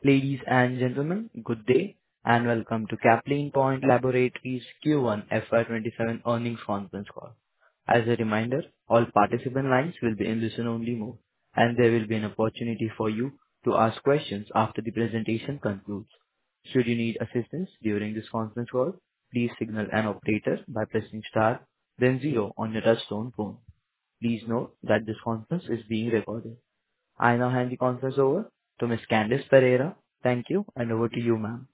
Ladies and gentlemen, good day, and welcome to Caplin Point Laboratories Q1 FY27 earnings conference call. As a reminder, all participant lines will be in listen-only mode, and there will be an opportunity for you to ask questions after the presentation concludes. Should you need assistance during this conference call, please signal an operator by pressing star, then zero on your touchtone phone. Please note that this conference is being recorded. I now hand the conference over to Ms. Candice Pereira. Thank you, and over to you, ma'am.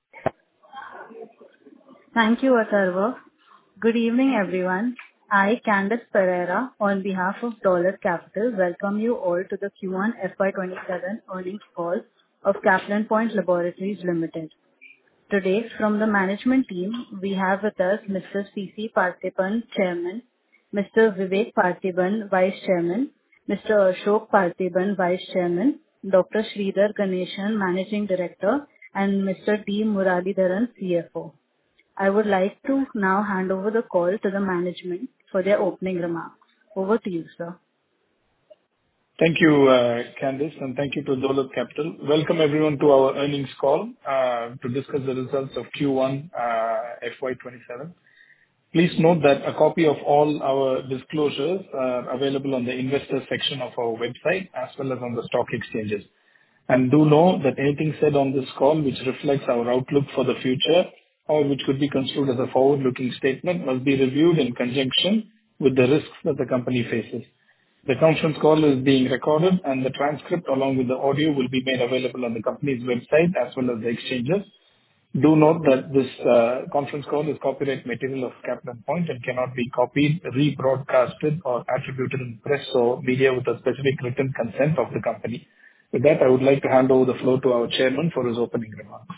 Thank you, Atharva. Good evening, everyone. I, Candice Pereira, on behalf of Dolat Capital, welcome you all to the Q1 FY27 earnings call of Caplin Point Laboratories Limited. Today, from the management team, we have with us Mr. C.C. Parthiban, Chairman, Mr. Vivek Parthiban, Vice Chairman, Mr. Ashok Parthiban, Vice Chairman, Dr. Sridhar Ganesan, Managing Director, and Mr. D. Muralidharan, CFO. I would like to now hand over the call to the management for their opening remarks. Over to you, sir. Thank you, Candice, and thank you to Dolat Capital. Welcome everyone to our earnings call to discuss the results of Q1 FY27. Please note that a copy of all our disclosures are available on the investor section of our website as well as on the stock exchanges. And do know that anything said on this call which reflects our outlook for the future or which could be construed as a forward-looking statement must be reviewed in conjunction with the risks that the company faces. The conference call is being recorded and the transcript along with the audio will be made available on the company's website as well as the exchanges. Do note that this conference call is copyright material of Caplin Point and cannot be copied, rebroadcasted, or attributed in press or media with a specific written consent of the company. With that, I would like to hand over the floor to our chairman for his opening remarks.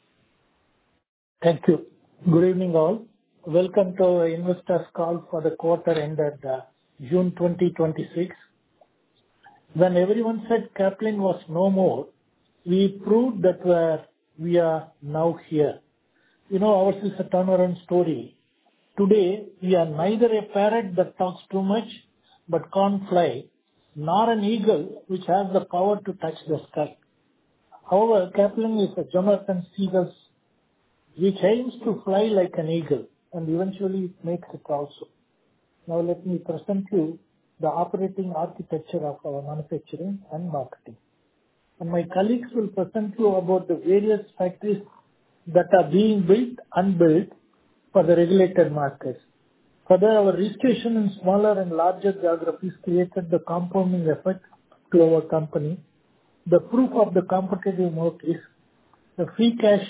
Thank you. Good evening, all. Welcome to our investors' call for the quarter ended June 2026. When everyone said Caplin was no more, we proved that we are now here. Ours is a turnaround story. Today, we are neither a parrot that talks too much but can't fly, nor an eagle which has the power to touch the sky. However, Caplin is a Jonathan Seagull which aims to fly like an eagle and eventually makes it also. Now let me present you the operating architecture of our manufacturing and marketing. And my colleagues will present you about the various factories that are being built and built for the regulated markets. Further, our registration in smaller and larger geographies created the compounding effect to our company. The proof of the competitive moat is the free cash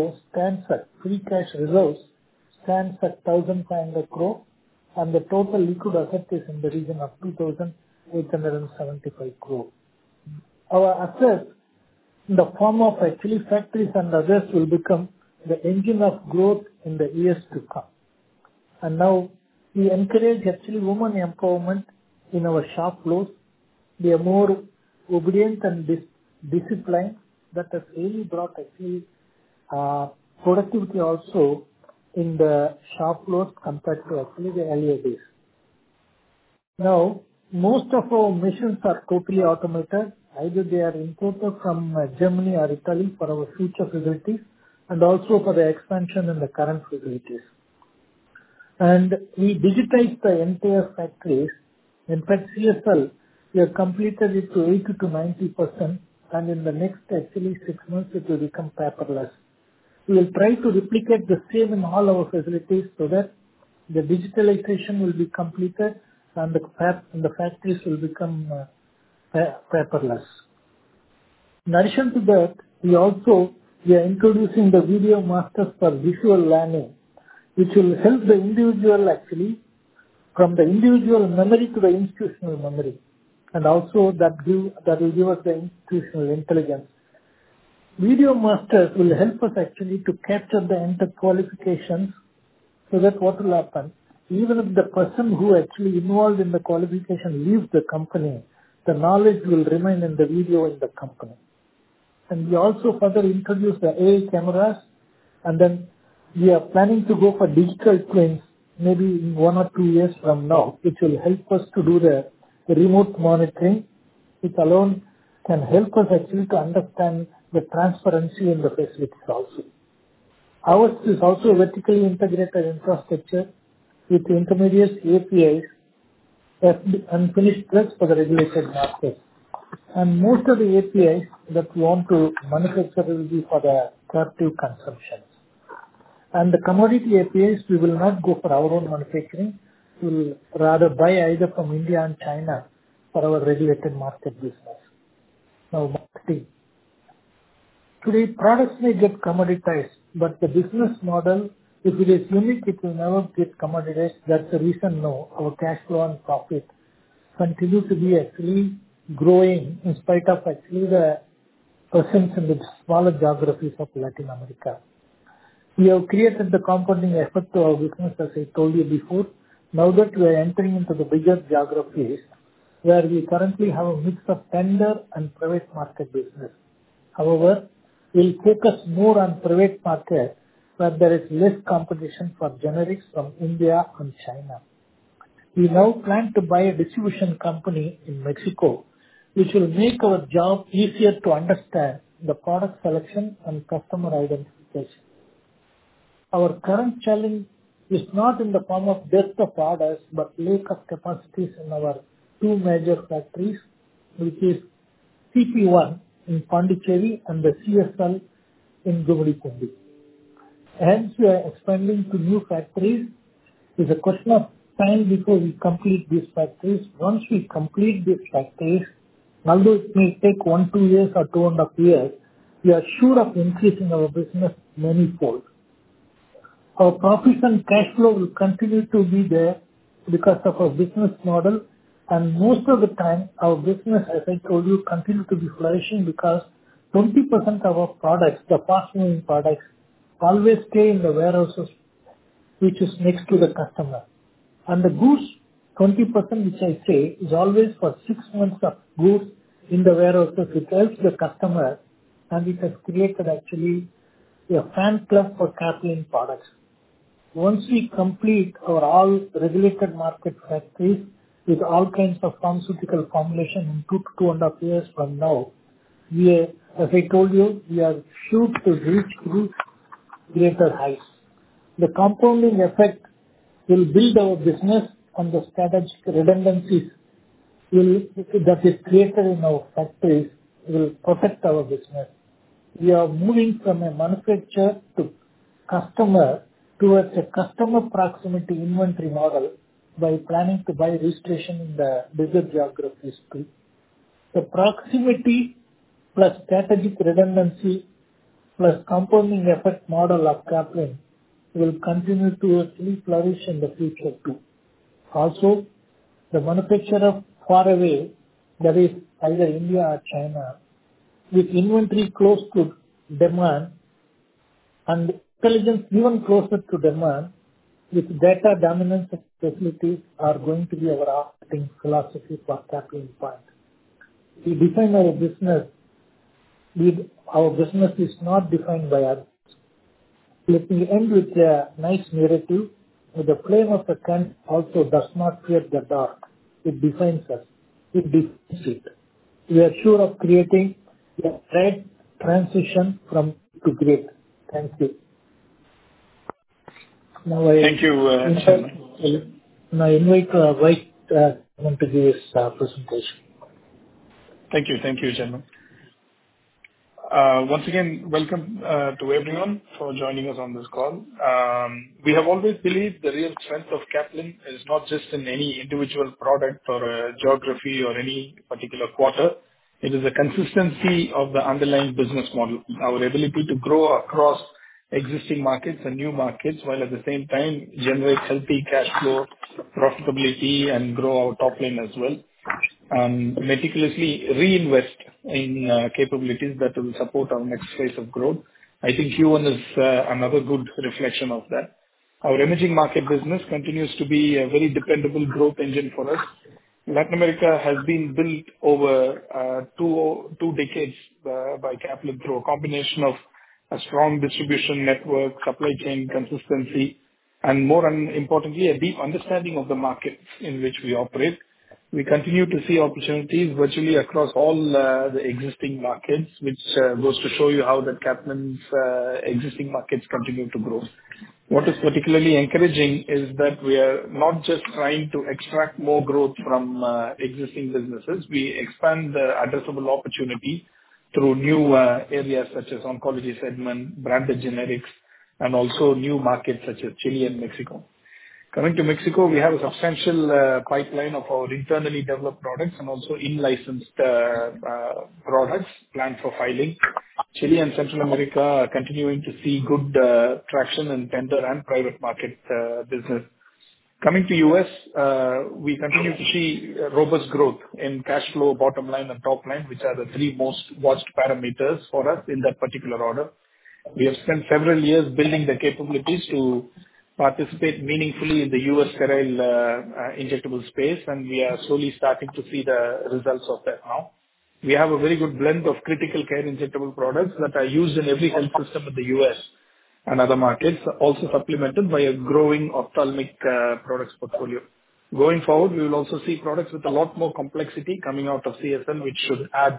reserves stands at 1,500 crore and the total liquid asset is in the region of 2,875 crore. Our assets in the form of actually factories and others will become the engine of growth in the years to come. And now we encourage actually women empowerment in our shop floors. They are more obedient and disciplined. That has really brought actually productivity also in the shop floors compared to actually the earlier days. Now, most of our machines are totally automated. Either they are imported from Germany or Italy for our future facilities and also for the expansion in the current facilities. And we digitized the entire factories. In fact, CSL, we have completed it to 80 to 90%, and in the next actually 6 months it will become paperless. We will try to replicate the same in all our facilities so that the digitalization will be completed and the factories will become paperless. In addition to that, we are introducing the video masters for visual learning, which will help the individual actually from the individual memory to the institutional memory, and also that will give us the institutional intelligence. Video masters will help us actually to capture the enter qualifications so that what will happen, even if the person who actually involved in the qualification leaves the company, the knowledge will remain in the video in the company. And we also further introduce the AI cameras, and then we are planning to go for digital twins maybe in 1 or 2 years from now, which will help us to do the remote monitoring, which alone can help us actually to understand the transparency in the facilities also. Ours is also a vertically integrated infrastructure with intermediates, APIs, and finished goods for the regulated market. And most of the APIs that we want to manufacture will be for the captive consumption. And the commodity APIs, we will not go for our own manufacturing. We will rather buy either from India and China for our regulated market business. Now, marketing. Today, products may get commoditized, but the business model, if it is unique, it will never get commoditized. That's the reason now our cash flow and profit continue to be actually growing in spite of actually the presence in the smaller geographies of Latin America. We have created the compounding effect to our business, as I told you before. Now that we are entering into the bigger geographies, where we currently have a mix of tender and private market business. However, we'll focus more on private market, where there is less competition for generics from India and China. We now plan to buy a distribution company in Mexico, which will make our job easier to understand the product selection and customer identification. Our current challenge is not in the form of depth of orders, but lack of capacities in our two major factories, which is CP1 in Pondicherry and the CSL in Gumadipundi. Hence, we are expanding to new factories. It's a question of time before we complete these factories. Once we complete these factories, although it may take 1-2 years or 2.5 years, we are sure of increasing our business many-fold. Our profits and cash flow will continue to be there because of our business model, and most of the time our business, as I told you, continue to be flourishing because 20% of our products, the fast-moving products, always stay in the warehouses which is next to the customer. And the goods, 20% which I say, is always for 6 months of goods in the warehouses, which helps the customer, and it has created actually a fan club for Caplin products. Once we complete our all regulated market factories with all kinds of pharmaceutical formulation in 2 to 2.5 years from now, we are, as I told you, we are sure to reach greater heights. The compounding effect will build our business, and the strategic redundancies that is created in our factories will protect our business. We are moving from a manufacturer to customer towards a customer proximity inventory model by planning to buy registration in the bigger geographies too. The proximity plus strategic redundancy plus compounding effect model of Caplin will continue to actually flourish in the future too. Also, the manufacturer far away, that is either India or China, with inventory close to demand and intelligence even closer to demand, with data dominance of facilities are going to be our operating philosophy for Caplin Point. We define our business. Our business is not defined by others. Let me end with a nice narrative. The flame of the candle also does not fear the dark. It defines us. It defines it. We are sure of creating a right transition from to great. Thank you. Now Thank you, Chairman. Now I invite Vice Chairman to give his presentation. Thank you, Chairman. Once again, welcome to everyone for joining us on this call. We have always believed the real strength of Caplin is not just in any individual product or a geography or any particular quarter. It is a consistency of the underlying business model, our ability to grow across existing markets and new markets, while at the same time generate healthy cash flow, profitability, and grow our top line as well. Meticulously reinvest in capabilities that will support our next phase of growth. I think Q1 is another good reflection of that. Our emerging market business continues to be a very dependable growth engine for us. Latin America has been built over two decades by Caplin through a combination of a strong distribution network, supply chain consistency, and more importantly, a deep understanding of the markets in which we operate. We continue to see opportunities virtually across all the existing markets, which goes to show you how that Kaplan's existing markets continue to grow. What is particularly encouraging is that we are not just trying to extract more growth from existing businesses. We expand the addressable opportunity through new areas such as oncology segment, branded generics, and also new markets such as Chile and Mexico. Coming to Mexico, we have a substantial pipeline of our internally developed products and also in-licensed products planned for filing. Chile and Central America are continuing to see good traction in tender and private market business. Coming to U.S., we continue to see robust growth in cash flow, bottom line, and top line, which are the three most watched parameters for us in that particular order. We have spent several years building the capabilities to participate meaningfully in the U.S. sterile injectable space, and we are slowly starting to see the results of that now. We have a very good blend of critical care injectable products that are used in every health system in the U.S. and other markets, also supplemented by a growing ophthalmic products portfolio. Going forward, we will also see products with a lot more complexity coming out of CSL, which should add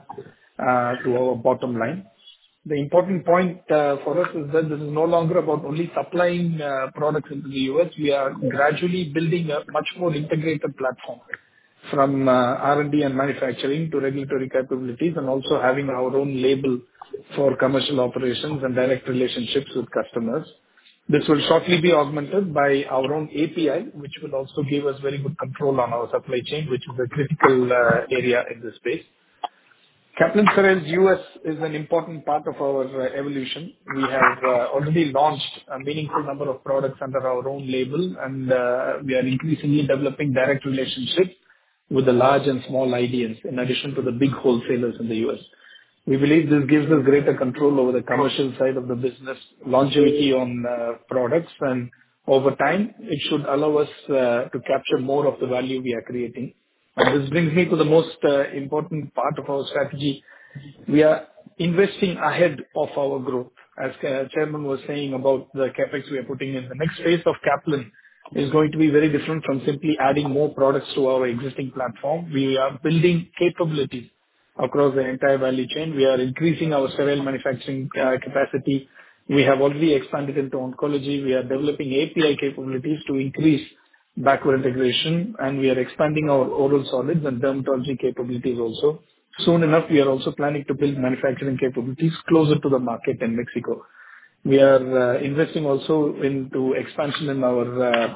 to our bottom line. The important point for us is that this is no longer about only supplying products into the U.S. We are gradually building a much more integrated platform from R&D and manufacturing to regulatory capabilities, and also having our own label for commercial operations and direct relationships with customers. This will shortly be augmented by our own API, which will also give us very good control on our supply chain, which is a critical area in this space. Kaplan Steriles US is an important part of our evolution. We have already launched a meaningful number of products under our own label, and we are increasingly developing direct relationships with the large and small IDNs, in addition to the big wholesalers in the US. We believe this gives us greater control over the commercial side of the business, longevity on products, and over time, it should allow us to capture more of the value we are creating. And this brings me to the most important part of our strategy. We are investing ahead of our growth. As Chairman was saying about the CapEx we are putting in, the next phase of Kaplan is going to be very different from simply adding more products to our existing platform. We are building capabilities across the entire value chain. We are increasing our sterile manufacturing capacity. We have already expanded into oncology. We are developing API capabilities to increase backward integration, and we are expanding our oral solids and dermatology capabilities also. Soon enough, we are also planning to build manufacturing capabilities closer to the market in Mexico. We are investing also into expansion in our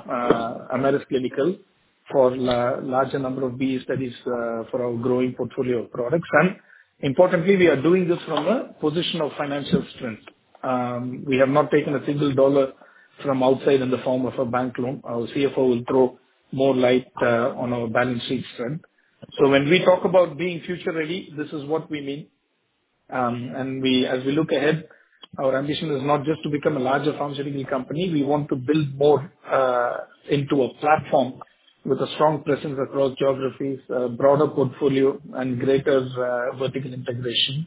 Amaris Clinical for larger number of BE studies for our growing portfolio of products. And importantly, we are doing this from a position of financial strength. We have not taken a single dollar from outside in the form of a bank loan. Our CFO will throw more light on our balance sheet strength. So when we talk about being future ready, this is what we mean. And as we look ahead, our ambition is not just to become a larger pharmaceutical company. We want to build more into a platform with a strong presence across geographies, a broader portfolio, and greater vertical integration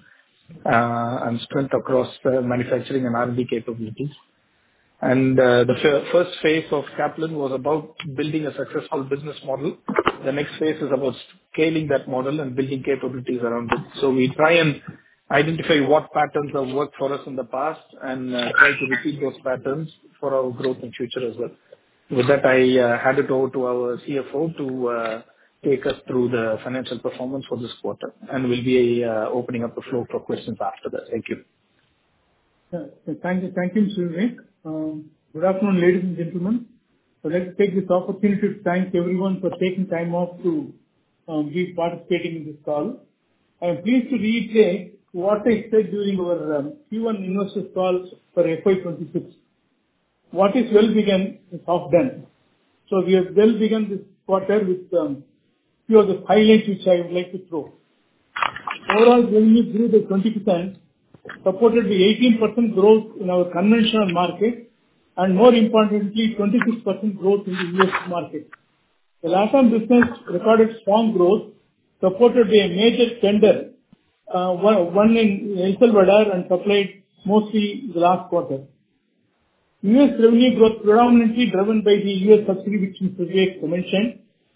and strength across manufacturing and R&D capabilities. And the first phase of Kaplan was about building a successful business model. The next phase is about scaling that model and building capabilities around it. So we try and identify what patterns have worked for us in the past and try to repeat those patterns for our growth in future as well. With that, I hand it over to our CFO to take us through the financial performance for this quarter, and we'll be opening up the floor for questions after that. Thank you. Thank you, Mr. Vivek. Good afternoon, ladies and gentlemen. I'd like to take this opportunity to thank everyone for taking time off to be participating in this call. I am pleased to reiterate what I said during our Q1 investors call for FY26. What is well begun is half done. So we have well begun this quarter with few of the highlights which I would like to throw. Overall revenue grew by 20%, supported by 18% growth in our conventional market, and more importantly, 26% growth in the US market. The LATAM business recorded strong growth, supported by a major tender, one in El Salvador and supplied mostly the last quarter. US revenue growth predominantly driven by the US subsidiary, which Mr. Vivek mentioned,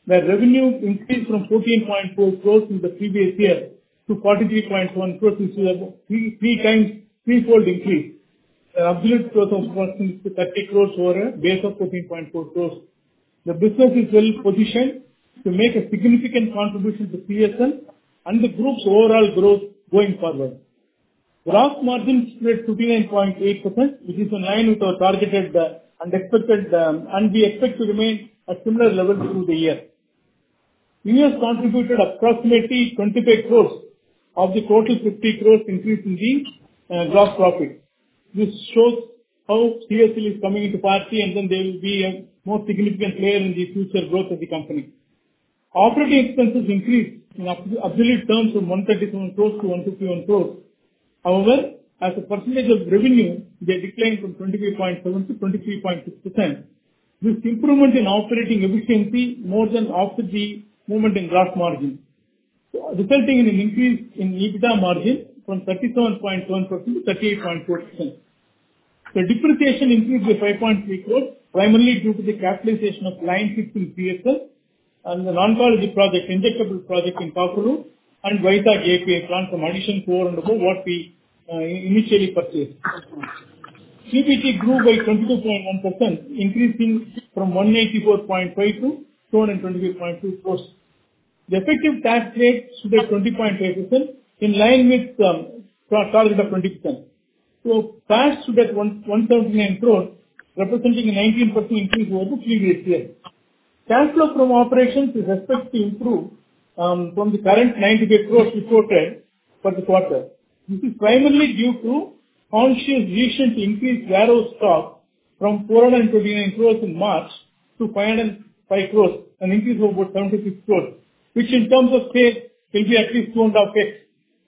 where revenue increased from 14.4 crores in the previous year to 43.1 crores, which is about threefold increase. The absolute growth of approximately 30 crores over a base of 14.4 crores. The business is well positioned to make a significant contribution to CSL and the group's overall growth going forward. Gross margin stood at 59.8%, which is in line with our targeted and expected, and we expect to remain at similar levels through the year. US contributed approximately 25 crores of the total 50 crores increase in the gross profit. This shows how CSL is coming into party, and then they will be a more significant player in the future growth of the company. Operating expenses increased in absolute terms from 137 crores to 151 crores. However, as a percentage of revenue, they declined from 25.7 to 23.6%. This improvement in operating efficiency more than offset the movement in gross margin, resulting in an increase in EBITDA margin from 37.1% to 38.4%. The depreciation increased by 5.3 crores, primarily due to the capitalization of line 6 in CSL and the oncology project, injectable project in Kakuru and Vizag API plant from addition 4 and above what we initially purchased. PBT grew by 22.1%, increasing from 184.5 to 228.2 crores. The effective tax rate stood at 20.5%, in line with target of 20%. So PAT stood at 179 crores, representing a 19% increase over the previous year. Cash flow from operations is expected to improve from the current 95 crores reported for the quarter. This is primarily due to conscious decision to increase warehouse stock from 429 crores in March to 505 crores, an increase of about 76 crores, which in terms of sales will be at least 2.5x.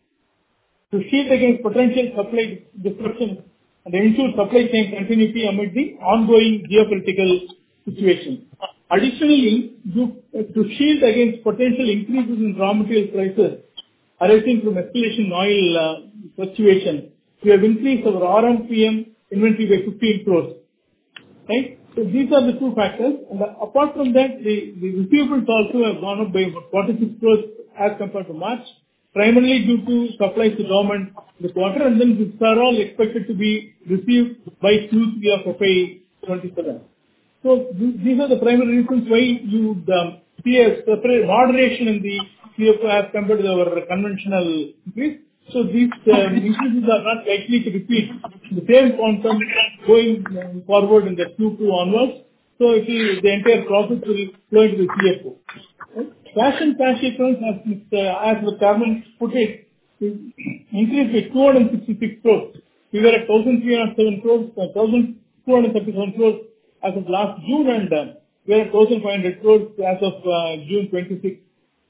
To shield against potential supply disruptions and ensure supply chain continuity amid the ongoing geopolitical situation. Additionally, to shield against potential increases in raw material prices arising from escalation in oil fluctuation, we have increased our RMPM inventory by 15 crores. Right? So these are the two factors. And apart from that, the receivables also have gone up by about 46 crores as compared to March, primarily due to supplies to government in the quarter, and then these are all expected to be received by Q3 of FY 27. So these are the primary reasons why you would see a separate moderation in the CFO as compared to our conventional increase. So these increases are not likely to repeat the same quantum going forward in the Q2 onwards. So the entire profit will flow into the CFO. Right? Cash and cash equivalents, as the chairman put it, increased by 266 crores. We were at 1,307 crores, 1,237 crores as of last June, and we are at 1,500 crores as of June 26.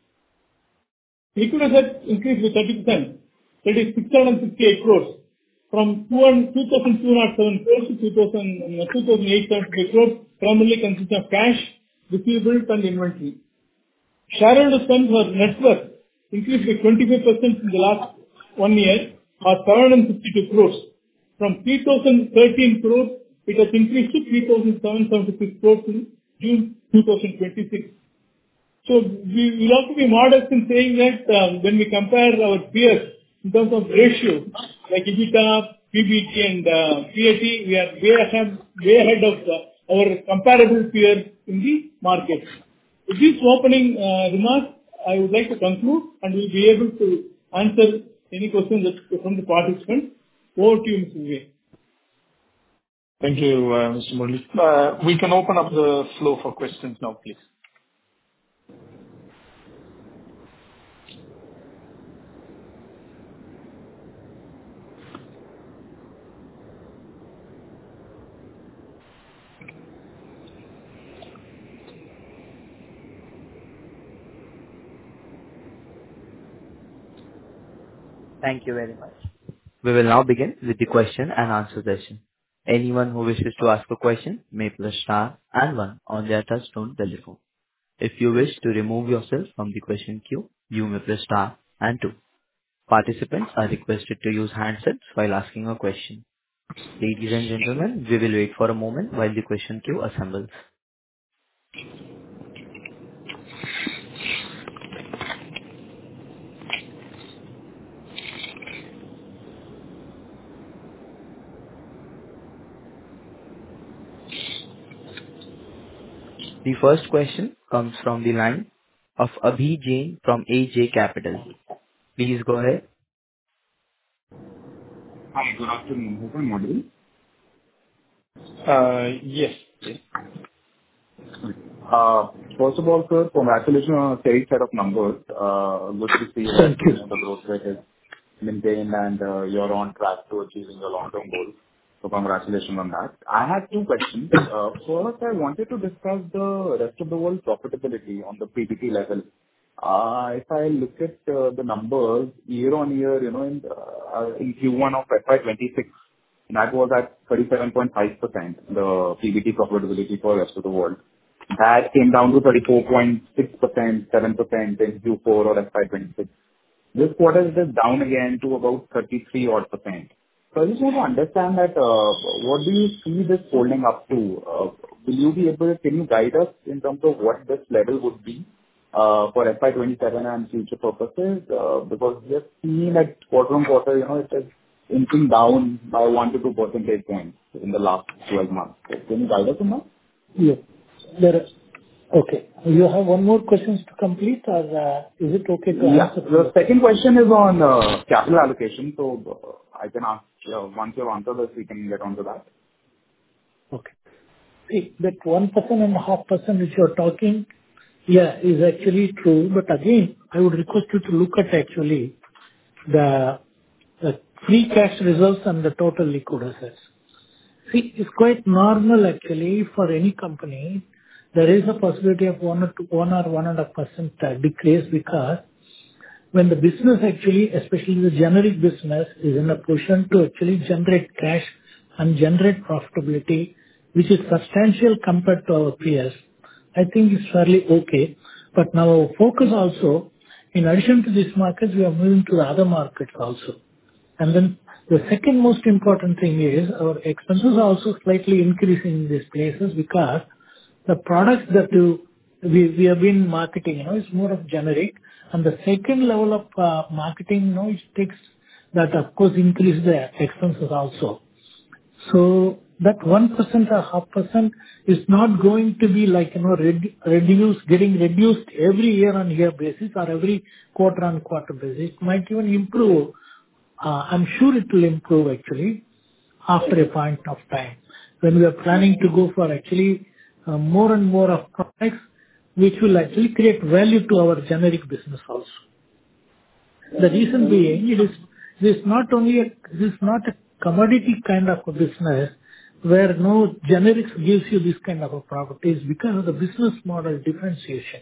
Liquid assets increased by 30%. That is 668 crores. From 2,207 crores to 2,875 crores, primarily consists of cash, receivables, and inventory. Shareholders' funds or net worth increased by 25% in the last 1 year, or 762 crores. From 3,013 crores, it has increased to 3,776 crores in June 2026. So we will have to be modest in saying that when we compare our peers in terms of ratio, like EBITDA, PBT and PAT, we are way ahead of our comparable peers in the market. With this opening remarks, I would like to conclude, and we'll be able to answer any questions from the participants. Over to you, Mr. Vivek. Thank you, Mr. Murali. We can open up the floor for questions now, please. Thank you very much. We will now begin with the question and answer session. Anyone who wishes to ask a question may press star and one on their touchtone telephone. If you wish to remove yourself from the question queue, you may press star and two. Participants are requested to use handsets while asking a question. Ladies and gentlemen, we will wait for a moment while the question queue assembles. The first question comes from the line of Abhi Jain from AJ Capital. Please go ahead. Hi, good afternoon. Hope I'm audible. Yes. Yes. First of all, sir, congratulations on a steady set of numbers. Good to see that Thank you. the growth rate is maintained and you're on track to achieving your long-term goals. So congratulations on that. I had two questions. First, I wanted to discuss the rest of the world profitability on the PBT level. If I look at the numbers year-on-year, in Q1 of FY 26, that was at 37.5%, the PBT profitability for rest of the world. That came down to 34.6%, 7% in Q4 of FY 26. This quarter it is down again to about 33 odd percent. So I just want to understand that, what do you see this holding up to? Can you guide us in terms of what this level would be for FY 27 and future purposes? Because we have seen that quarter-on-quarter, it is inching down by 1 to 2 percentage points in the last 12 months. So can you guide us on that? Yeah. Okay. You have one more questions to complete, or is it okay to Yeah. answer? The second question is on capital allocation. So I can ask, once you answer this, we can get onto that. Okay. See, that 1.5% which you're talking, yeah, is actually true. But again, I would request you to look at actually the free cash results and the total liquid assets. See, it's quite normal actually for any company. There is a possibility of 1 or 1.5% decrease, because when the business actually, especially the generic business, is in a position to actually generate cash and generate profitability, which is substantial compared to our peers, I think it's fairly okay. But now our focus also, in addition to this market, we are moving to the other markets also. And then the second most important thing is our expenses are also slightly increasing in these places, because the products that we have been marketing, is more of generic. And the second level of marketing, it takes that, of course, increase the expenses also. So that 1% or 0.5% is not going to be like, getting reduced every year-on-year basis or every quarter-on-quarter basis. It might even improve. I'm sure it will improve actually after a point of time, when we are planning to go for actually more and more of products which will actually create value to our generic business also. The reason being, this is not a commodity kind of a business where no generics gives you this kind of a properties, because of the business model differentiation.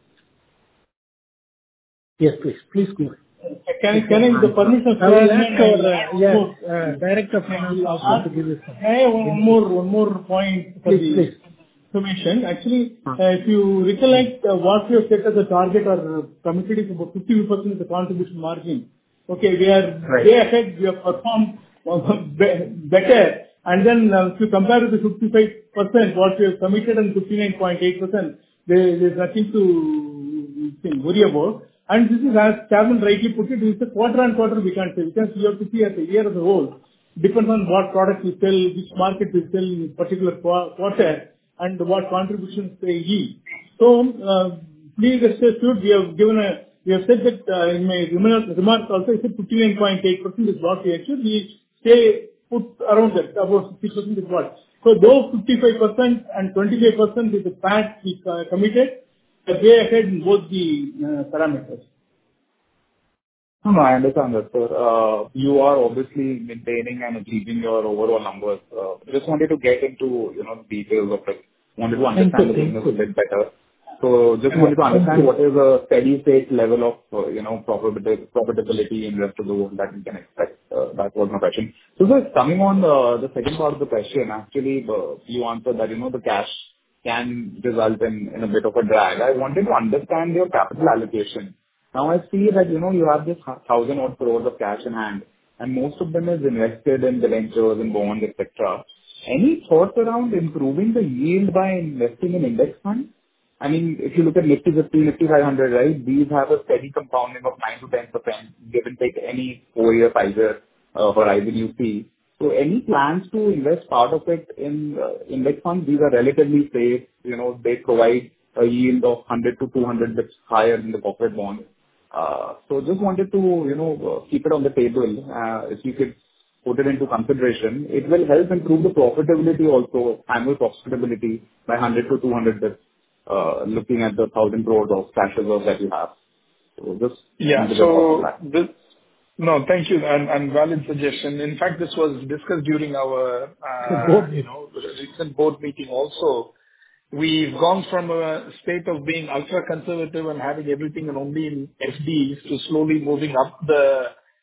Yes, please go ahead. Can I, with the permission of I will ask our Director of Finance also to give you some. I have one more point for the information. Actually, if you recollect, what we have set as a target or committed is about 50% of the contribution margin. Okay, we are way ahead. We have performed better. And then if you compare with the 55% what we have committed and 59.8%, there is nothing to worry about. And this is, as Chairman rightly put it, it's a quarter-on-quarter we can't say. Because you have to see as a year as a whole. Depends on what product we sell, which market we sell in particular quarter, and what contributions they yield. So, please rest assured, we have said that in my remarks also, I said 59.8% is what we achieved. We stay put around that, about 60% is what. So those 55% and 25% is the fact we committed. We are way ahead in both the parameters. No, I understand that, sir. You are obviously maintaining and achieving your overall numbers. Just wanted to get into, details of it. Wanted to understand the business a bit better. So just wanted to understand what is a steady state level of, profitability in the rest of the world that we can expect. That was my question. So just coming on the second part of the question, actually, you answered that, the cash can result in a bit of a drag. I wanted to understand your capital allocation. Now I see that, you have this 1,000 odd crores of cash in hand, and most of them is invested in debentures and bonds, etc. Any thoughts around improving the yield by investing in index funds? I mean, if you look at Nifty 50, Nifty 500, right, these have a steady compounding of 9 to 10%, give and take any 4-year, 5-year horizon you see. So any plans to invest part of it in index funds? These are relatively safe. They provide a yield of 100 to 200 bits higher than the corporate bond. So just wanted to, keep it on the table. If you could put it into consideration, it will help improve the profitability also, annual profitability by 100 to 200 bits, looking at the 1,000 crores of cash reserves that you have. So just Yeah. wanted your thoughts on So that. no, thank you, and valid suggestion. In fact, this was discussed during our, Board meeting. recent board meeting also. We've gone from a state of being ultra-conservative and having everything and only in FDs to slowly moving up the,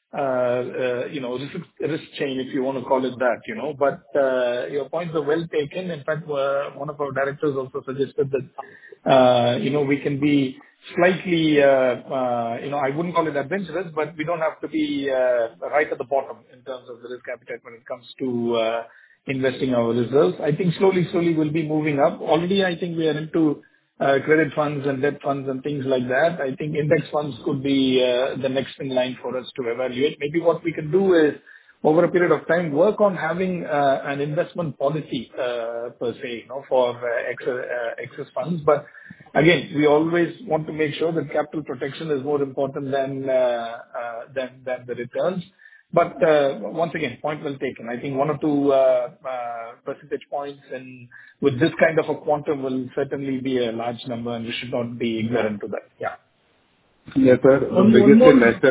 risk chain, if you want to call it that. But your points are well taken. In fact, one of our directors also suggested that, we can be slightly, I wouldn't call it adventurous, but we don't have to be right at the bottom in terms of the risk appetite when it comes to investing our reserves. I think slowly we'll be moving up. Already, I think we are into credit funds and debt funds and things like that. I think index funds could be the next in line for us to evaluate. Maybe what we can do is, over a period of time, work on having an investment policy per se, for excess funds. But again, we always want to make sure that capital protection is more important than the returns. But once again, point well taken. I think 1 or 2 percentage points and with this kind of a quantum will certainly be a large number, and we should not be ignorant to that. Yeah. Yes, sir. The One biggest more investor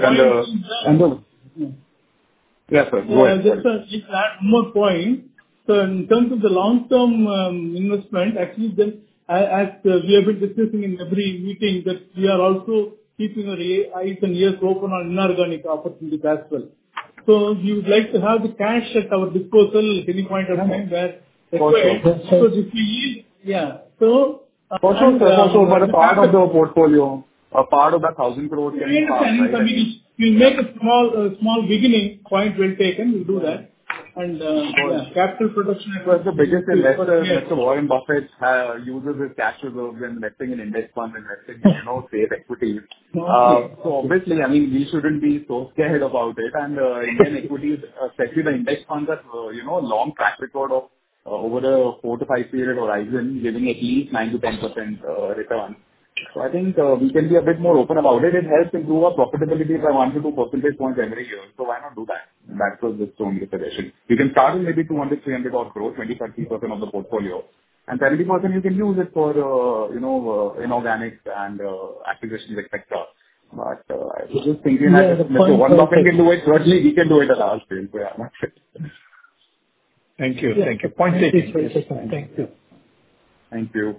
Yes, sir. Go Yeah, ahead. just to add one more point. So in terms of the long-term investment, actually then, as we have been discussing in every meeting, that we are also keeping our eyes and ears open on inorganic opportunities as well. So we would like to have the cash at our disposal at any point of time where required. So if we yield, yeah. So, For sure, sir. For sure. But a part of the portfolio, a part of that 1,000 crores can be passed, right? I mean, we'll make a small beginning. Point well taken. We'll do that. And capital protection. Because the biggest investor, Mr. Warren Buffett, uses his cash reserves when investing in index funds, investing in, safe equities. So obviously, I mean, we shouldn't be so scared about it. And Indian equities, especially the index funds, have, long track record of over a 4 to 5 period horizon, giving at least 9 to 10% return. So I think we can be a bit more open about it. It helps improve our profitability by 1 to 2 percentage points every year. So why not do that? That was the only suggestion. You can start with maybe 200, 300 odd crores, 20-30% of the portfolio. And 70% you can use it for, inorganic and acquisitions, etc. But I was just thinking that if Mr. Warren Buffett can do it, certainly we can do it at our scale. So yeah, that's it. Thank you. Thank you. Point taken. Thank you. Thank you.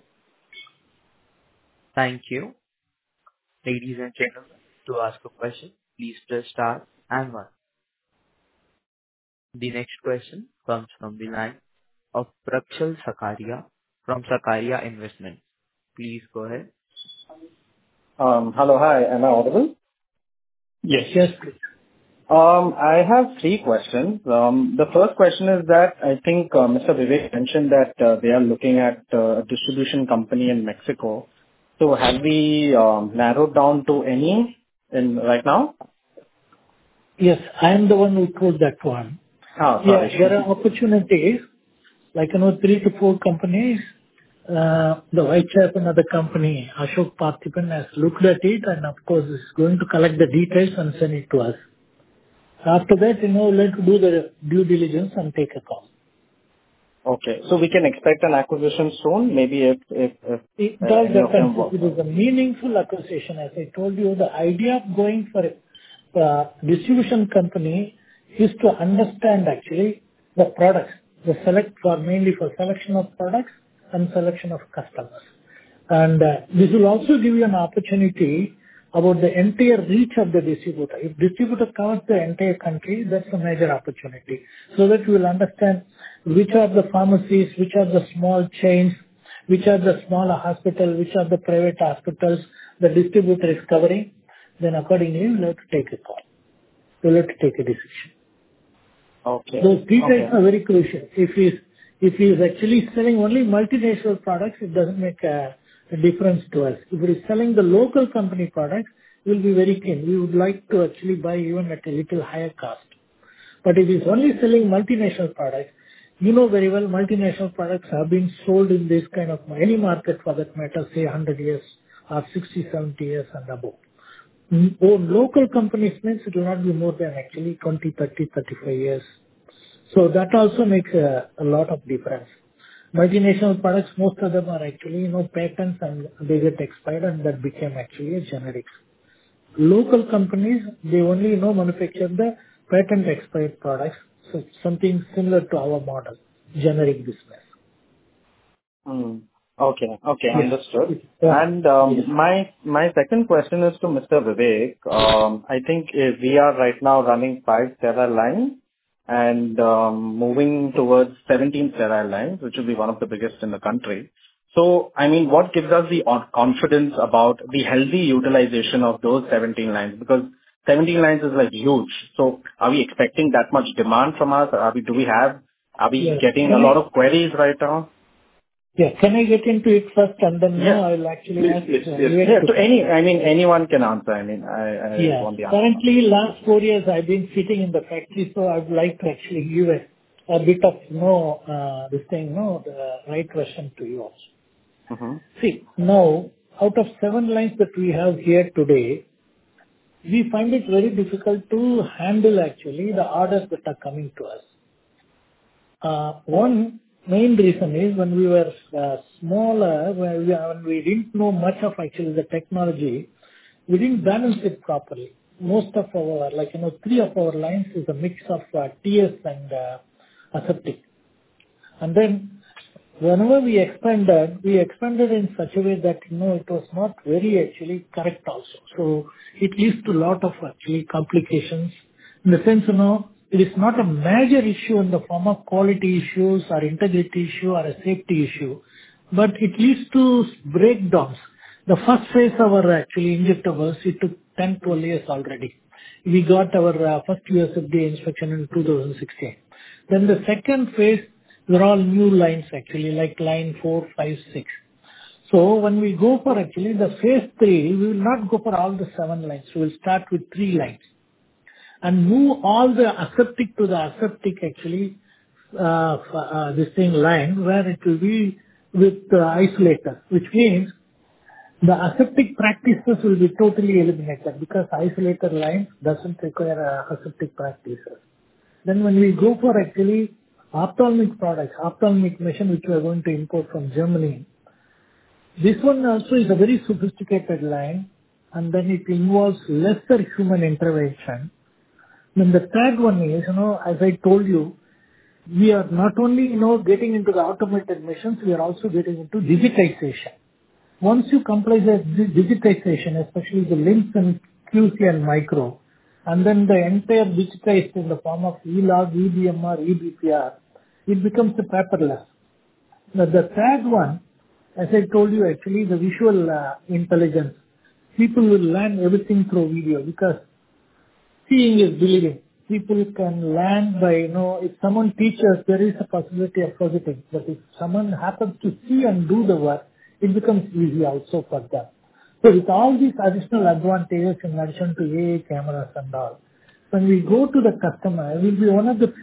Thank you. Ladies and gentlemen, to ask a question, please press star and 1. The next question comes from the line of Prakshal Sakaria from Sakaria Investments. Please go ahead. Hello. Hi. Am I audible? Yes. Yes, please. I have 3 questions. The first question is that I think Mr. Vivek mentioned that they are looking at a distribution company in Mexico. So have we narrowed down to any right now? Yes, I am the one who told that one. Sorry. Yeah, there are opportunities, 3 to 4 companies. The Vice Chairman of the company, Ashok Parthipan, has looked at it and of course is going to collect the details and send it to us. After that, we'll have to do the due diligence and take a call. Okay. So we can expect an acquisition soon, maybe if It does depend. It is a meaningful acquisition. As I told you, the idea of going for a distribution company is to understand actually the products, mainly for selection of products and selection of customers. And this will also give you an opportunity about the entire reach of the distributor. If distributor covers the entire country, that's a major opportunity. So that you will understand which are the pharmacies, which are the small chains, which are the smaller hospitals, which are the private hospitals the distributor is covering. Then accordingly, we'll have to take a call. We'll have to take a decision. Okay. Those details are very crucial. If he is actually selling only multinational products, it doesn't make a difference to us. If he is selling the local company products, we'll be very keen. We would like to actually buy even at a little higher cost. But if it's only selling multinational products, you know very well multinational products have been sold in this kind of any market for that matter, say 100 years or 60, 70 years and above. Local companies means it will not be more than actually 20, 30, 35 years. So that also makes a lot of difference. Multinational products, most of them are actually, patents and they get expired and that became actually a generics. Local companies, they only, manufacture the patent expired products. So something similar to our model, generic business. Okay. Yes. Understood. Yeah. And Yes. my second question is to Mr. Vivek. I think we are right now running 5 sterile lines and moving towards 17 sterile lines, which will be one of the biggest in the country. So, I mean, what gives us the confidence about the healthy utilization of those 17 lines? Because 17 lines is like huge. So are we expecting that much demand from us? Are we Yes. getting a lot of queries right now? Yeah. Can I get into it first and then Yes. I'll actually ask Please. Vivek Yeah, to to anyone can answer. I mean, I Yeah. want the answer. Currently, last 4 years, I've been sitting in the factory, so I'd like to actually give a bit of, the right version to you also. Mm-hmm. See, now, out of 7 lines that we have here today, we find it very difficult to handle actually the orders that are coming to us. One main reason is when we were smaller, when we didn't know much of actually the technology, we didn't balance it properly. Most of our, 3 of our lines is a mix of TS and aseptic. And then whenever we expanded in such a way that, it was not very actually correct also. So it leads to a lot of actually complications in the sense, it is not a major issue in the form of quality issues or integrity issue or a safety issue, but it leads to breakdowns. The first phase of our actually injectables, it took 10, 12 years already. We got our first USFDA inspection in 2016. Then the second phase, were all new lines actually, like line 4, 5, 6. So when we go for actually the phase 3, we will not go for all the 7 lines. We will start with 3 lines and move all the aseptic to the aseptic actually, this thing line where it will be with isolator, which means the aseptic practices will be totally eliminated because isolator line doesn't require aseptic practices. Then when we go for actually ophthalmic products, ophthalmic machine which we are going to import from Germany, this one also is a very sophisticated line and then it involves lesser human intervention. Then the third one is, as I told you, we are not only, getting into the automated machines, we are also getting into digitization. Once you comply the digitization, especially the LIMS and QC and micro, and then the entire digitized in the form of E-log, EBMR, EBPR, it becomes a paperless. Now the third one, as I told you actually, the visual intelligence. People will learn everything through video because seeing is believing. People can learn by, if someone teaches, there is a possibility of forgetting. But if someone happens to see and do the work, it becomes easy also for them. So with all these additional advantages in addition to AI cameras and all, when we go to the customer, we'll be one of the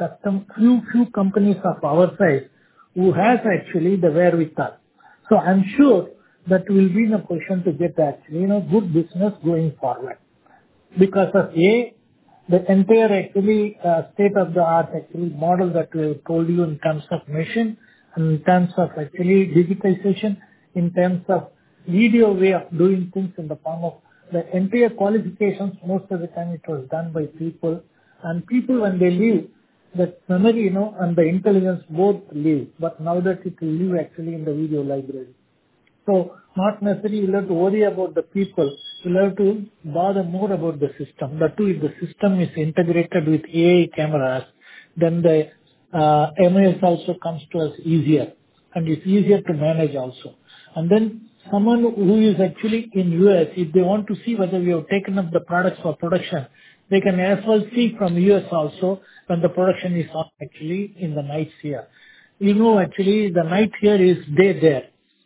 few companies of our size who has actually the wherewithal. So I'm sure that we'll be in a position to get actually, good business going forward. Because of the entire actually state-of-the-art actually model that we have told you in terms of machine, and in terms of actually digitization, in terms of video way of doing things in the form of the entire qualifications, most of the time it was done by people. And people when they leave, that memory, and the intelligence both leave. But now that it will live actually in the video library. So not necessarily you'll have to worry about the people. You'll have to bother more about the system. But too, if the system is integrated with AI cameras, then the MAS also comes to us easier. And it's easier to manage also. And then someone who is actually in US, if they want to see whether we have taken up the products for production, they can as well see from US also when the production is on actually in the nights here. Actually the night here is day there.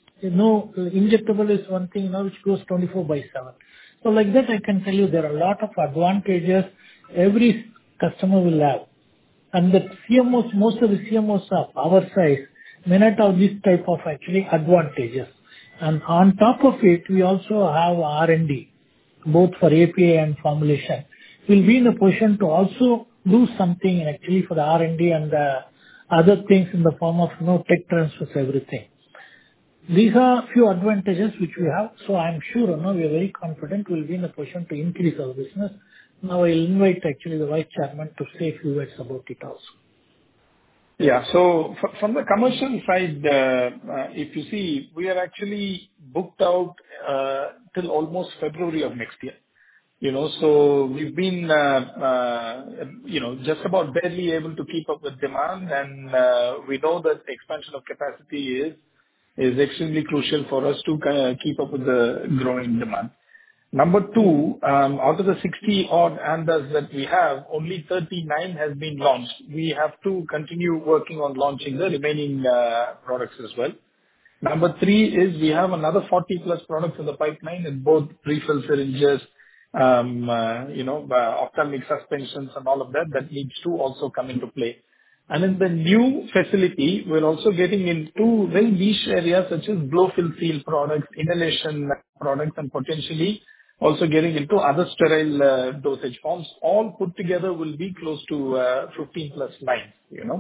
Injectable is one thing now which goes 24/7. So like that I can tell you there are a lot of advantages. Every customer will have. And the CMOs, most of the CMOs of our size may not have this type of actually advantages. And on top of it, we also have R&D, both for API and formulation. We'll be in a position to also do something actually for the R&D and the other things in the form of tech transfers, everything. These are few advantages which we have. So I'm sure we are very confident we'll be in a position to increase our business. Now I'll invite actually the Vice Chairman to say a few words about it also. Yeah. So from the commercial side, if you see, we are actually booked out till almost February of next year. So we've been, just about barely able to keep up with demand, and we know that expansion of capacity is extremely crucial for us to keep up with the growing demand. Number two, out of the 60 odd ANDAs that we have, only 39 has been launched. We have to continue working on launching the remaining products as well. Number three is we have another 40+ products in the pipeline in both pre-fill syringes, ophthalmic suspensions and all of that needs to also come into play. And in the new facility, we're also getting into very niche areas such as blow-fill-seal products, inhalation products, and potentially also getting into other sterile dosage forms. All put together will be close to 15+ lines.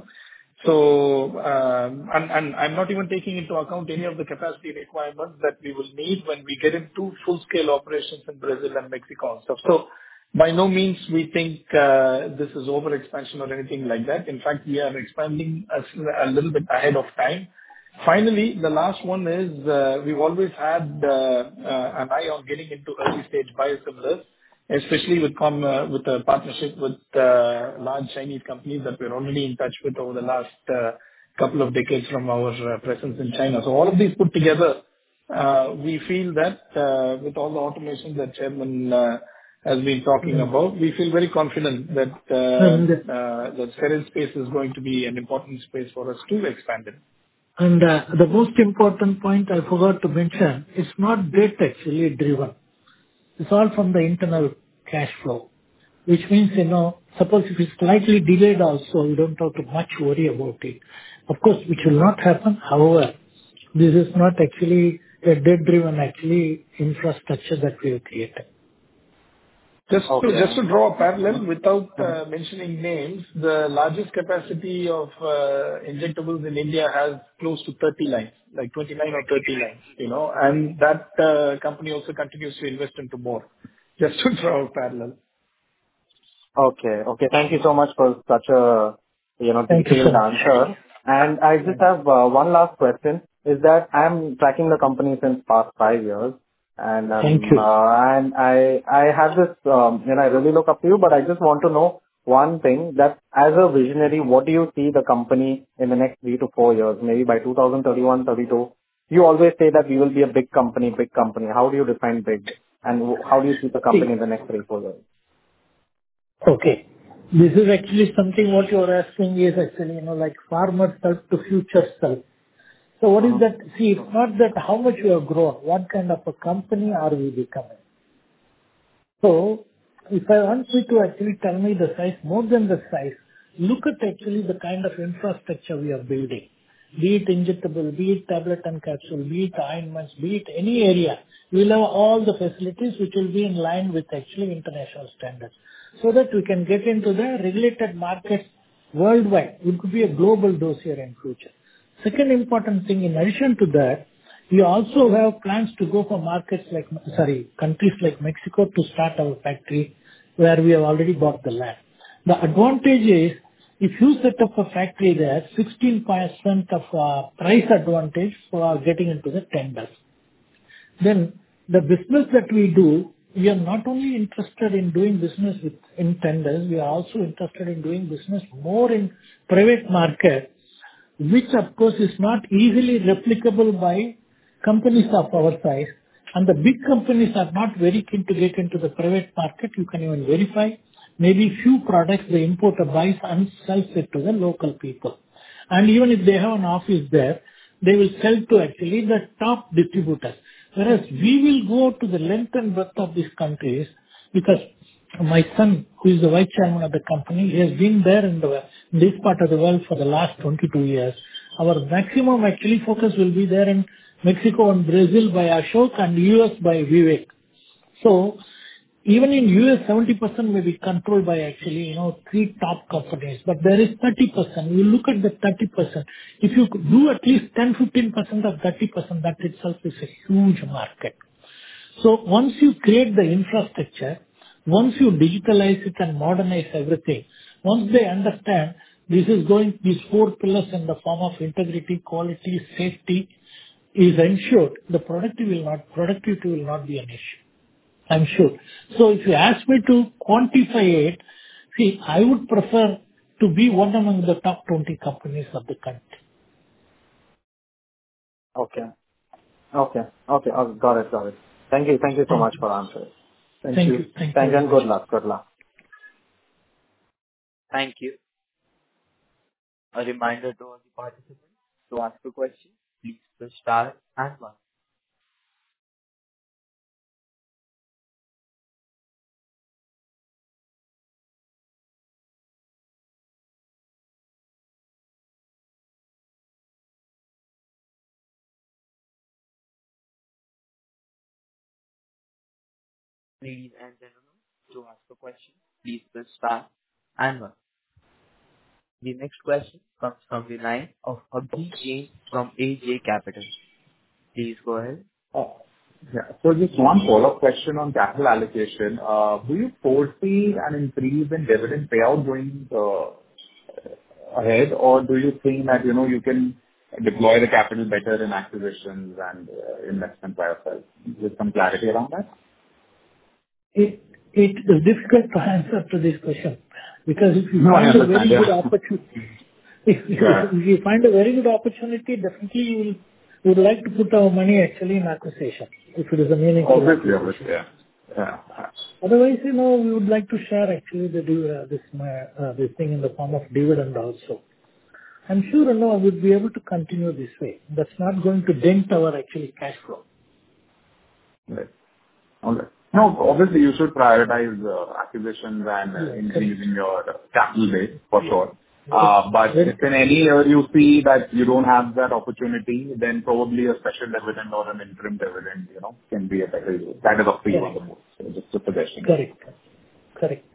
So, and I'm not even taking into account any of the capacity requirements that we will need when we get into full-scale operations in Brazil and Mexico and stuff. So by no means we think this is overexpansion or anything like that. In fact, we are expanding a little bit ahead of time. Finally, the last one is, we've always had an eye on getting into early-stage biosimilars, especially with a partnership with large Chinese companies that we're already in touch with over the last couple of decades from our presence in China. So all of these put together, we feel that with all the automation that Chairman has been talking about, we feel very confident that the sterile space is going to be an important space for us to expand in. And the most important point I forgot to mention, it's not debt actually driven. It's all from the internal cash flow, which means, suppose if it's slightly delayed also, you don't have to much worry about it. Of course, which will not happen. However, this is not actually a debt-driven actually infrastructure that we have created. Just to draw a parallel without mentioning names, the largest capacity of injectables in India has close to 30 lines, like 29 or 30 lines, and that company also continues to invest into more. Just to draw a parallel. Okay. Thank you so much for such a detailed answer. And I just have one last question. Is that I'm tracking the company since past 5 years. And Thank you. And I have this, I really look up to you, but I just want to know one thing, that as a visionary, what do you see the company in the next 3 to 4 years, maybe by 2031, 32? You always say that we will be a big company. How do you define big? And how do you see the company in the next 3 to 4 years? Okay. This is actually something what you are asking is actually, like farmer self to future self. So what is that? See, it's not that how much we have grown, what kind of a company are we becoming? So if I want you to actually tell me the size, more than the size, look at actually the kind of infrastructure we are building. Be it injectable, be it tablet and capsule, be it ointments, be it any area. We'll have all the facilities which will be in line with actually international standards, so that we can get into the regulated markets worldwide. It could be a global dossier in future. Second important thing, in addition to that, we also have plans to go for countries like Mexico to start our factory, where we have already bought the land. The advantage is, if you set up a factory there, 16% of price advantage for getting into the tenders. Then the business that we do, we are not only interested in doing business in tenders, we are also interested in doing business more in private market, which of course is not easily replicable by companies of our size. And the big companies are not very keen to get into the private market. You can even verify. Maybe few products the importer buys and sells it to the local people. And even if they have an office there, they will sell to actually the top distributors. Whereas we will go to the length and breadth of these countries, because my son, who is the vice chairman of the company, he has been there in this part of the world for the last 22 years. Our maximum actually focus will be there in Mexico and Brazil by Ashok and US by Vivek. So even in US, 70% may be controlled by actually, three top companies, but there is 30%. You look at the 30%. If you could do at least 10-15% of 30%, that itself is a huge market. So once you create the infrastructure, once you digitalize it and modernize everything, once they understand these four pillars in the form of integrity, quality, safety is ensured, the productivity will not be an issue. I'm sure. So if you ask me to quantify it, see, I would prefer to be one among the top 20 companies of the country. Okay. Okay. Okay. Oh, got it. Got it. Thank you. Thank you so much for answering. Thank you. Thank you, and good luck. Good luck. Thank you. A reminder to all the participants to ask a question, please press star and one. Ladies and gentlemen, to ask a question, please press star and one. The next question comes from the line of Abhi Jain from AJ Capital. Please go ahead. Yeah. So just one follow-up question on capital allocation. Do you foresee an increase in dividend payout going ahead, or do you think that, you can deploy the capital better in acquisitions and investment by yourself? With some clarity around that? It is difficult to answer to this question because if you No, I find a understand. very good Yeah. opportunity, Yeah. if you find a very good opportunity, definitely we would like to put our money actually in acquisition if it is a meaningful Obviously, acquisition. yeah. Yeah. Otherwise, we would like to share actually this thing in the form of dividend also. I'm sure, I would be able to continue this way. That's not going to dent our actually cash flow. Right. All right. No, obviously you should prioritize acquisitions and Yeah. increasing your capital base for sure. Yes. But if in any year you see that you don't have that opportunity, then probably a special dividend or an interim dividend, can be a better use. That is up to you on the board. So just a suggestion. Correct.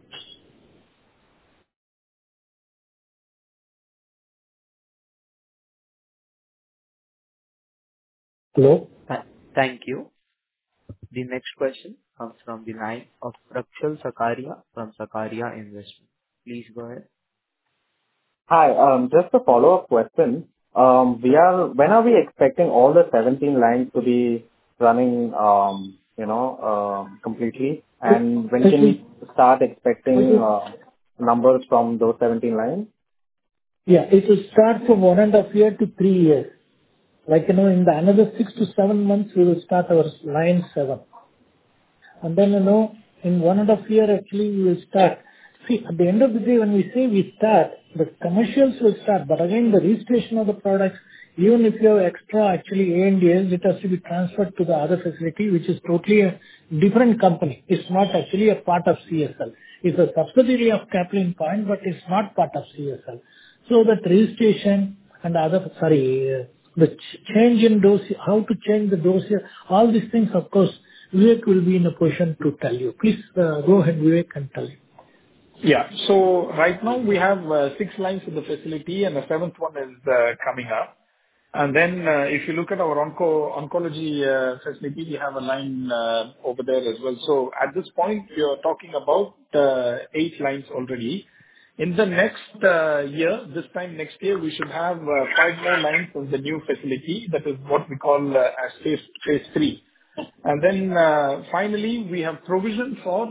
Hello? Thank you. The next question comes from the line of Prakshal Sakaria from Sakaria Investment. Please go ahead. Hi. Just a follow-up question. When are we expecting all the 17 lines to be running, completely? And when can we start expecting numbers from those 17 lines? Yeah, it will start from 1.5 year to 3 years. Like, in the another 6 to 7 months, we will start our line 7. And then, in 1.5 year, actually, we will start. See, at the end of the day, when we say we start, the commercials will start. But again, the registration of the products, even if you have extra actually ANDAs, it has to be transferred to the other facility, which is totally a different company. It's not actually a part of CSL. It's a subsidiary of Caplin Point, but it's not part of CSL. So that registration and the change in dossier, how to change the dossier, all these things, of course, Vivek will be in a position to tell you. Please go ahead, Vivek, and tell you. Yeah. So right now we have 6 lines in the facility, and the 7th one is coming up. And then, if you look at our oncology facility, we have a line over there as well. So at this point, we are talking about 8 lines already. In the next year, this time next year, we should have 5 more lines in the new facility. That is what we call as phase 3. And then, finally, we have provision for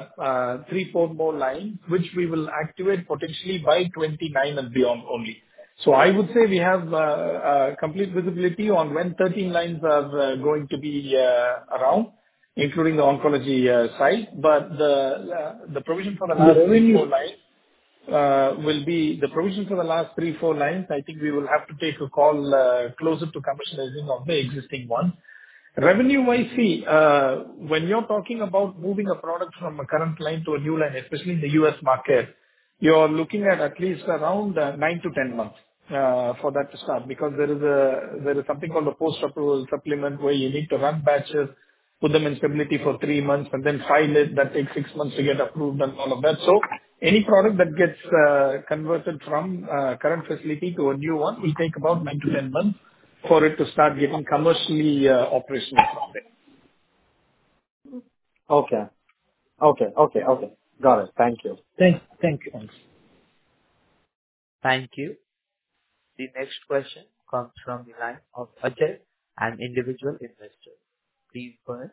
3-4 more lines, which we will activate potentially by 29 and beyond only. So I would say we have complete visibility on when 13 lines are going to be around, including the oncology side. But the provision for the last 3-4 lines will be the provision for the last 3-4 lines. I think we will have to take a call closer to commercializing of the existing one. Revenue-wise, see, when you're talking about moving a product from a current line to a new line, especially in the U.S. market, you're looking at least around 9 to 10 months for that to start, because there is something called a post-approval supplement, where you need to run batches, put them in stability for 3 months, and then file it. That takes 6 months to get approved and all of that. So any product that gets converted from current facility to a new one will take about 9 to 10 months for it to start getting commercially operational from there. Okay. Got it. Thank you. Thank you. Thanks. Thank you. The next question comes from the line of Ajay, an individual investor. Please go ahead.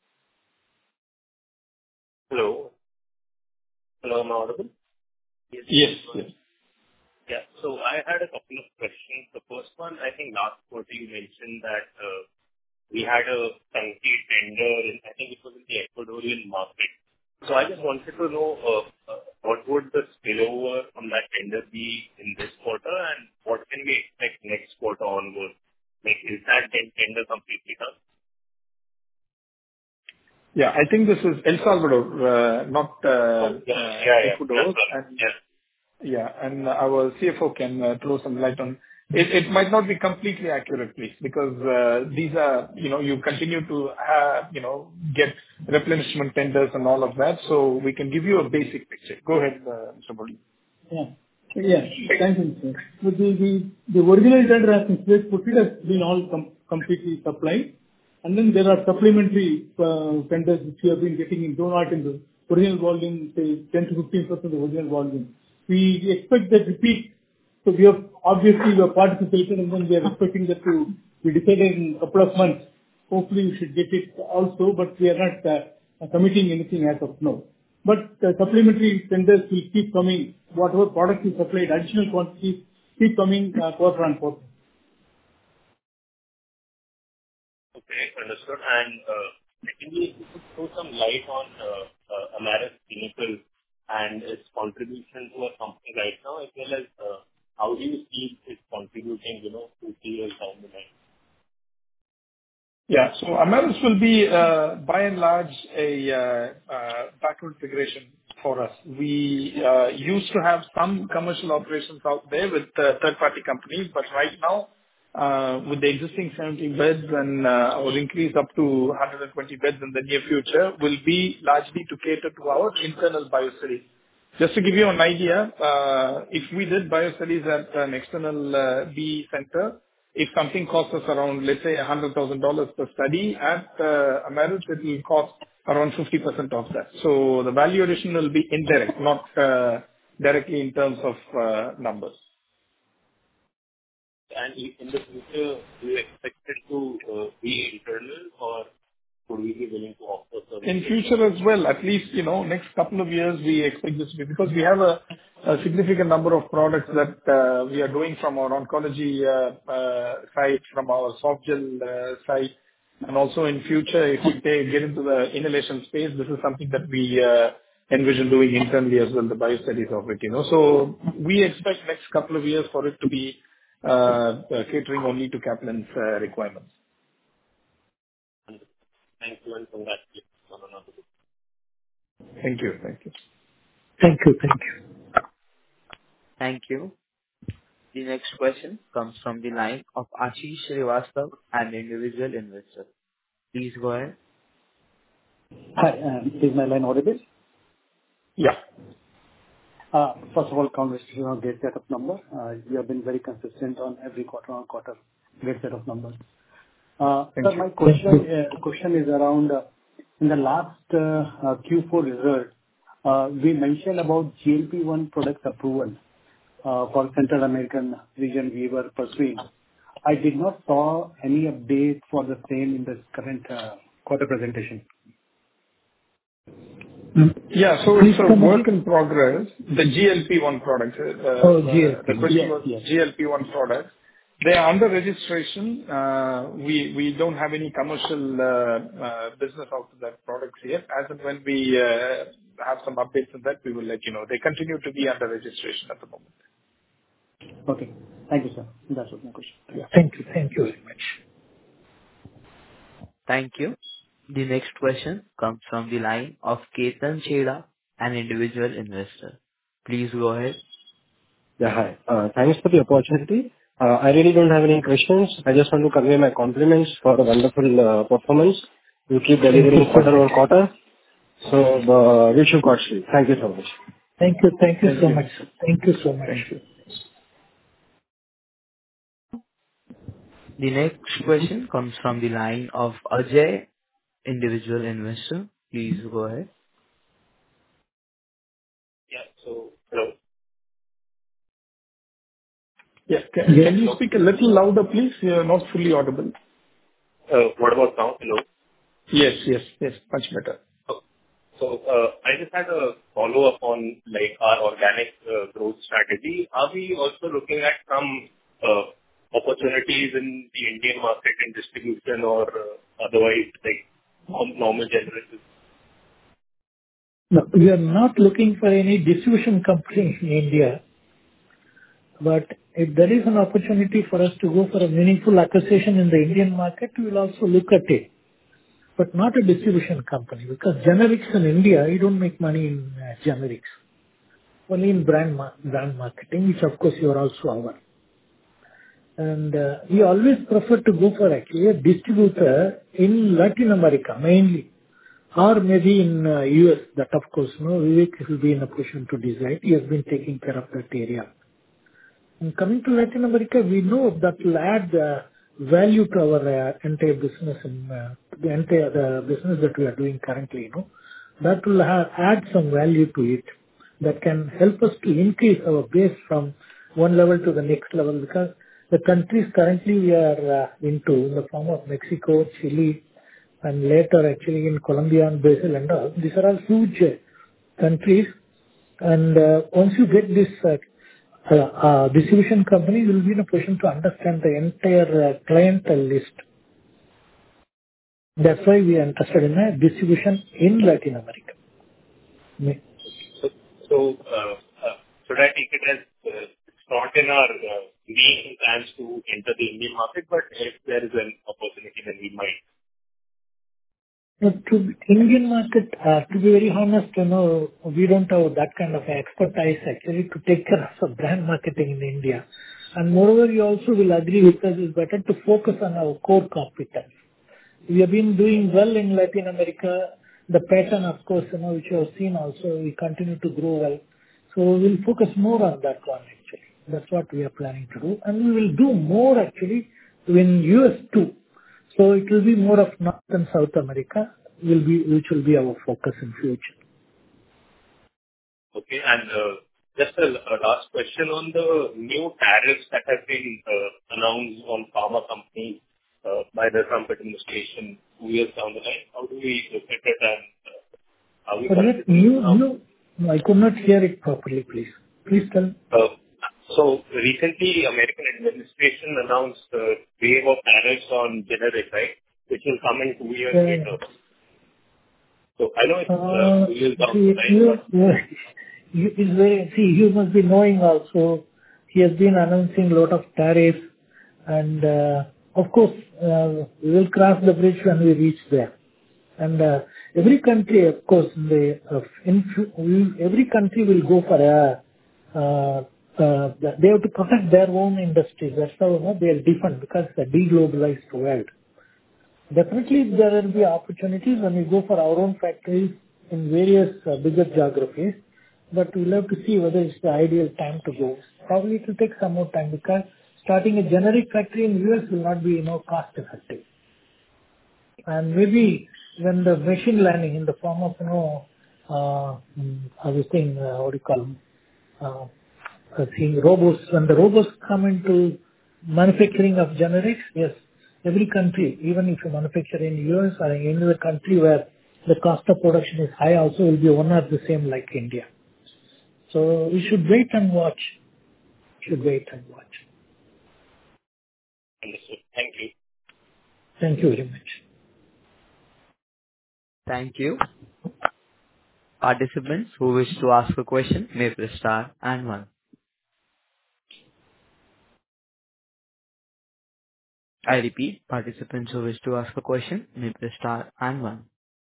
Hello. Hello, am I audible? Yes. Yes. Yeah. So I had a couple of questions. The first one, I think last quarter you mentioned that we had a chunky tender in, I think it was in the Ecuadorian market. So I just wanted to know what would the spillover from that tender be in this quarter, and what can we expect next quarter onwards? Like, is that tender completely done? Yeah, I think this is El Salvador, not Ecuador. That's right. Yeah, and our CFO can throw some light on. It might not be completely accurate, please, because these are, you continue to have, get replenishment tenders and all of that, so we can give you a basic picture. Go ahead, Mr. Murali. Yeah. Thank you, sir. So the original tender as in place put it has been all completely supplied, and then there are supplementary tenders which we have been getting in, though not in the original volume, say 10 to 15% of the original volume. We expect that repeat. So we have participated, and then we are expecting that to be decided in a couple of months. Hopefully we should get it also, but we are not committing anything as of now. But supplementary tenders will keep coming. Whatever product is supplied, additional quantities keep coming quarter on quarter. Okay, understood. And secondly, if you could throw some light on Amaris Clinical and its contribution to our company right now, as well as how do you see it contributing, 2-3 years down the line? Yeah. So Amaris will be, by and large, a backward integration for us. We used to have some commercial operations out there with third-party companies, but right now, with the existing 70 beds and our increase up to 120 beds in the near future, will be largely to cater to our internal biostudies. Just to give you an idea, if we did biostudies at an external B center, if something costs us around, let's say, $100,000 per study, at Amaris, it will cost around 50% of that. So the value addition will be indirect, not directly in terms of numbers. And in the future, do you expect it to be internal, or would we be willing to offer services? In future as well, at least, next couple of years, we expect this to be, because we have a significant number of products that we are doing from our oncology side, from our softgel side, and also in future, if we get into the inhalation space, this is something that we envision doing internally as well, the biostudies of it. So we expect next couple of years for it to be catering only to Kaplan's requirements. Thank you, and congratulations on another good. Thank you. Thank you. The next question comes from the line of Ashish Srivastava, an individual investor. Please go ahead. Hi, is my line audible? Yeah. First of all, congratulations on great set of numbers. You have been very consistent on every quarter-on-quarter great set of numbers. So my question is around in the last Q4 result, we mentioned about GLP-1 product approval for Central American region we were pursuing. I did not saw any update for the same in the current quarter presentation. Yeah, so it's a work in progress. The GLP-1 products. GLP. The question was GLP-1 products. They are under registration. We don't have any commercial business out of that product yet. As and when we have some updates on that, we will let you know. They continue to be under registration at the moment. Okay. Thank you, sir. That's all my question. Thank you very much. Thank you. The next question comes from the line of Ketan Chheda, an individual investor. Please go ahead. Yeah, hi. Thanks for the opportunity. I really don't have any questions. I just want to convey my compliments for the wonderful performance. You keep delivering quarter-over-quarter. So, wish you Godspeed. Thank you so much. Thank you. Thank you so much. Thank you so much. Thank you. The next question comes from the line of Ajay, individual investor. Please go ahead. Yeah. So, hello. Yeah. Can you speak a little louder, please? You're not fully audible. What about now? Hello? Yes, yes, yes. Much better. So, I just had a follow-up on, like, our organic growth strategy. Are we also looking at some opportunities in the Indian market in distribution or otherwise, like, normal generics? No, we are not looking for any distribution company in India, but if there is an opportunity for us to go for a meaningful acquisition in the Indian market, we will also look at it, but not a distribution company, because generics in India, you don't make money in generics, only in brand marketing, which of course you are also aware. And we always prefer to go for actually a distributor in Latin America mainly, or maybe in US. That of course, Vivek will be in a position to decide. He has been taking care of that area. And coming to Latin America, we know that will add value to our entire business and the entire business that we are doing currently. That will add some value to it. That can help us to increase our base from one level to the next level, because the countries currently we are into in the form of Mexico, Chile, and later actually in Colombia and Brazil and all. These are all huge countries. And once you get this distribution company, you will be in a position to understand the entire clientele list. That's why we are interested in a distribution in Latin America. So, should I take it as it's not in our main plans to enter the Indian market, but if there is an opportunity, then we might? To Indian market, to be very honest, we don't have that kind of expertise actually to take care of brand marketing in India. And moreover, you also will agree with us, it's better to focus on our core competence. We have been doing well in Latin America. The pattern, of course, which you have seen also, we continue to grow well. So we'll focus more on that one actually. That's what we are planning to do. And we will do more actually in US too. So it will be more of North and South America, which will be our focus in future. Okay. And just a last question on the new tariffs that have been announced on pharma companies by the Trump administration 2 years down the line. How do we look at it, and are we No, I could not hear it properly, please. Please tell. So recently, American administration announced a wave of tariffs on generic, right, which will come in 2 years later. So I know it's 2 years down the line. You must be knowing also, he has been announcing a lot of tariffs, and of course, we will cross the bridge when we reach there. And every country, of course, every country will go for they have to protect their own industries. That's how they are different, because it's a deglobalized world. Definitely, there will be opportunities when we go for our own factories in various bigger geographies, but we'll have to see whether it's the ideal time to go. Probably it will take some more time, because starting a generic factory in US will not be cost effective. And maybe when the machine learning in the form of I was saying what do you call them? Seeing robots, when the robots come into manufacturing of generics, yes, every country, even if you manufacture in US or in any other country where the cost of production is high, also will be one or the same like India. So we should wait and watch. Understood. Thank you. Thank you very much. Thank you. Participants who wish to ask a question may press star and 1. I repeat, participants who wish to ask a question may press star and one.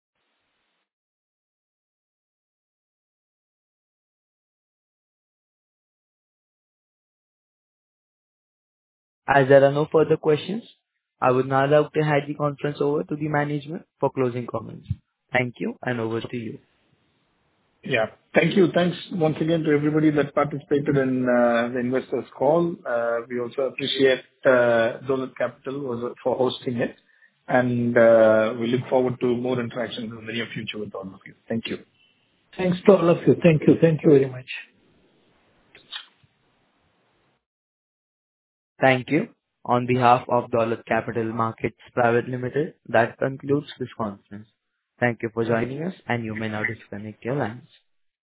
As there are no further questions, I would now like to hand the conference over to the management for closing comments. Thank you, and over to you. Yeah. Thank you. Thanks once again to everybody that participated in the investors call. We also appreciate Dolat Capital for hosting it, and we look forward to more interactions in the near future with all of you. Thank you. Thanks to all of you. Thank you. Thank you very much. Thank you. On behalf of Dolat Capital Markets Private Limited, that concludes this conference. Thank you for joining us, and you may now disconnect your lines.